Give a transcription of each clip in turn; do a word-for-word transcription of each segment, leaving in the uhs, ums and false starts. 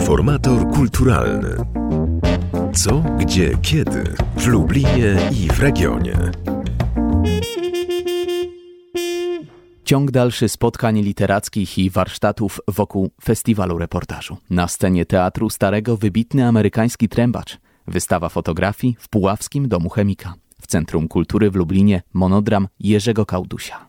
Informator kulturalny. Co, gdzie, kiedy w Lublinie i w regionie. Ciąg dalszy spotkań literackich i warsztatów wokół festiwalu reportażu. Na scenie Teatru Starego wybitny amerykański trębacz. Wystawa fotografii w Puławskim Domu Chemika. W Centrum Kultury w Lublinie monodram Jerzego Kałdusia.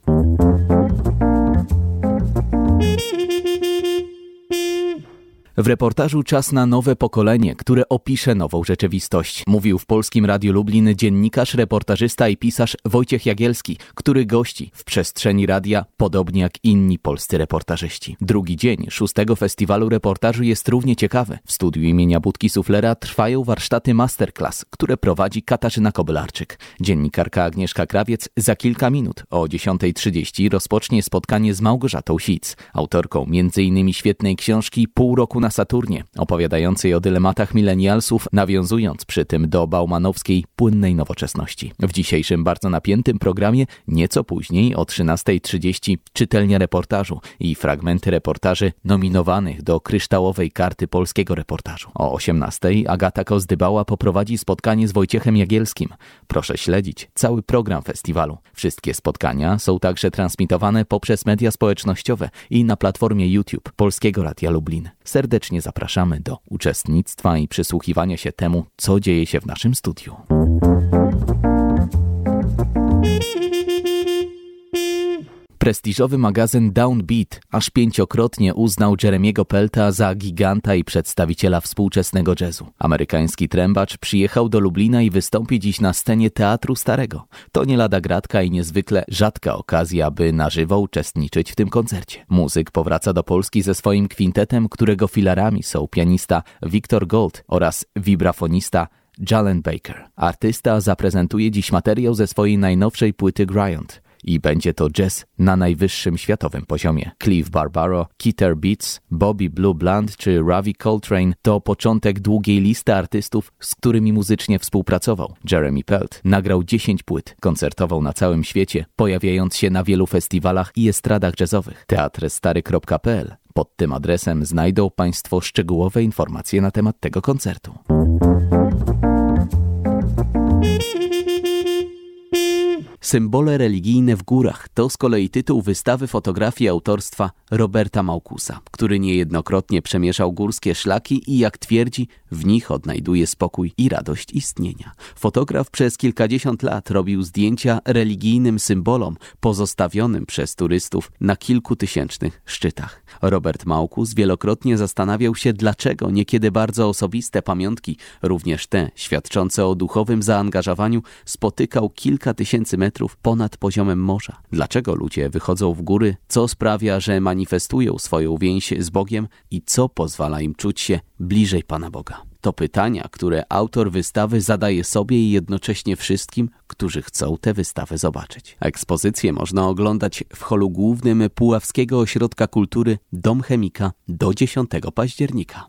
W reportażu czas na nowe pokolenie, które opisze nową rzeczywistość. Mówił w Polskim Radiu Lublin dziennikarz, reportażysta i pisarz Wojciech Jagielski, który gości w przestrzeni radia, podobnie jak inni polscy reportażyści. Drugi dzień szóstego festiwalu reportażu jest równie ciekawy. W studiu imienia Budki Suflera trwają warsztaty masterclass, które prowadzi Katarzyna Kobylarczyk. Dziennikarka Agnieszka Krawiec za kilka minut o dziesiąta trzydzieści rozpocznie spotkanie z Małgorzatą Sic, autorką między innymi świetnej książki Pół roku na Saturnie, opowiadającej o dylematach milenialsów, nawiązując przy tym do baumanowskiej płynnej nowoczesności. W dzisiejszym bardzo napiętym programie nieco później o trzynasta trzydzieści czytelnia reportażu i fragmenty reportaży nominowanych do kryształowej karty polskiego reportażu. O osiemnasta Agata Kozdybała poprowadzi spotkanie z Wojciechem Jagielskim. Proszę śledzić cały program festiwalu. Wszystkie spotkania są także transmitowane poprzez media społecznościowe i na platformie YouTube Polskiego Radia Lublin. Serdecznie zapraszamy do uczestnictwa i przysłuchiwania się temu, co dzieje się w naszym studiu. Prestiżowy magazyn Downbeat aż pięciokrotnie uznał Jeremiego Pelta za giganta i przedstawiciela współczesnego jazzu. Amerykański trębacz przyjechał do Lublina i wystąpi dziś na scenie Teatru Starego. To nie lada gratka i niezwykle rzadka okazja, aby na żywo uczestniczyć w tym koncercie. Muzyk powraca do Polski ze swoim kwintetem, którego filarami są pianista Victor Gold oraz wibrafonista Jalen Baker. Artysta zaprezentuje dziś materiał ze swojej najnowszej płyty Grind. I będzie to jazz na najwyższym światowym poziomie. Cliff Barbaro, Keter Beats, Bobby Blue Blunt czy Ravi Coltrane to początek długiej listy artystów, z którymi muzycznie współpracował. Jeremy Pelt nagrał dziesięć płyt, koncertował na całym świecie, pojawiając się na wielu festiwalach i estradach jazzowych. teatr stary kropka p l. Pod tym adresem znajdą Państwo szczegółowe informacje na temat tego koncertu. Symbole religijne w górach to z kolei tytuł wystawy fotografii autorstwa Roberta Małkusa, który niejednokrotnie przemierzał górskie szlaki i, jak twierdzi, w nich odnajduje spokój i radość istnienia. Fotograf przez kilkadziesiąt lat robił zdjęcia religijnym symbolom pozostawionym przez turystów na kilkutysięcznych szczytach. Robert Małkus wielokrotnie zastanawiał się, dlaczego niekiedy bardzo osobiste pamiątki, również te świadczące o duchowym zaangażowaniu, spotykał kilka tysięcy metrów ponad poziomem morza. Dlaczego ludzie wychodzą w góry, co sprawia, że manifestują swoją więź z Bogiem i co pozwala im czuć się bliżej Pana Boga? To pytania, które autor wystawy zadaje sobie i jednocześnie wszystkim, którzy chcą tę wystawę zobaczyć. Ekspozycję można oglądać w holu głównym Puławskiego Ośrodka Kultury Dom Chemika do dziesiątego października.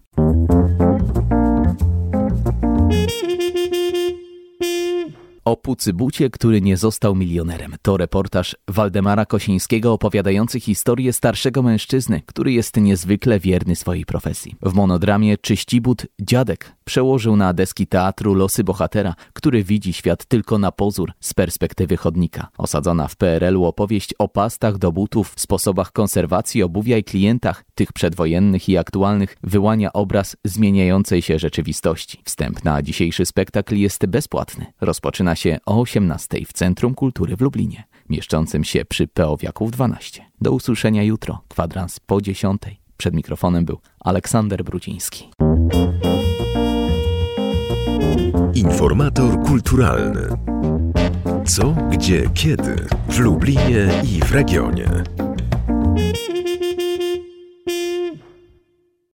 O Pucybucie, który nie został milionerem. To reportaż Waldemara Kosińskiego opowiadający historię starszego mężczyzny, który jest niezwykle wierny swojej profesji. W monodramie Czyścibut dziadek przełożył na deski teatru losy bohatera, który widzi świat tylko na pozór z perspektywy chodnika. Osadzona w P R L u opowieść o pastach do butów, sposobach konserwacji obuwia i klientach, tych przedwojennych i aktualnych, wyłania obraz zmieniającej się rzeczywistości. Wstęp na dzisiejszy spektakl jest bezpłatny. Rozpoczyna się o osiemnastej w Centrum Kultury w Lublinie, mieszczącym się przy P O Wiaków dwanaście. Do usłyszenia jutro, kwadrans po dziesiątej. Przed mikrofonem był Aleksander Brudziński. Informator kulturalny. Co, gdzie, kiedy w Lublinie i w regionie.